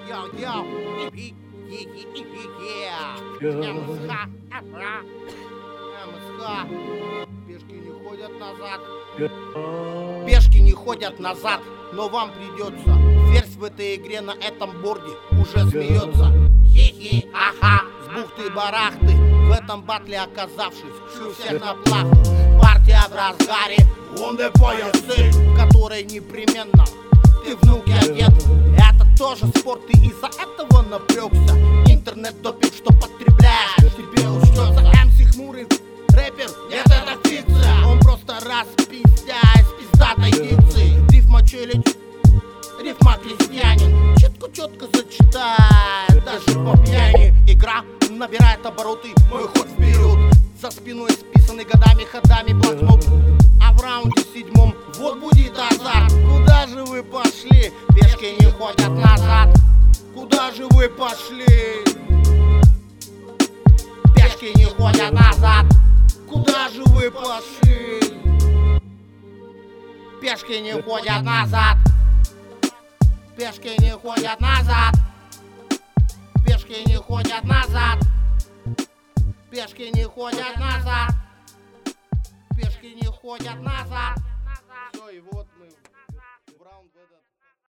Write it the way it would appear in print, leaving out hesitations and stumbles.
Пешки не ходят назад. Пешки не ходят назад, но вам придется. Ферзь в этой игре на этом борде уже смеется. Хи-хи, ага, с бухты-барахты, в этом батле оказавшись, шлю всех на плаху. Партия в разгаре, лунные поясы, в которой непременно ты внук, я дед. Это тоже спорт, ты из-за этого напрягся. Интернет-допинг, что потребляешь, тебе учтется. МС хмурый рэпер, нет, это фикция. Он просто распиздяет с пиздатой дикцией. Рифма челядь, рифма крестьянин, четко зачитает, даже по пьяни. Игра набирает обороты, мой ход вперед. За спиной списанный годами ходами блокнот. А в раунде 7 вот будет азарт. Куда же вы пошли? Пешки не ходят назад. Куда же вы пошли? Пешки не ходят назад. Куда же вы пошли? Пешки не ходят назад. Пешки не ходят назад. Пешки не ходят назад. Пешки не ходят назад. Пешки не ходят назад. Все, и вот мы в раунд в этот.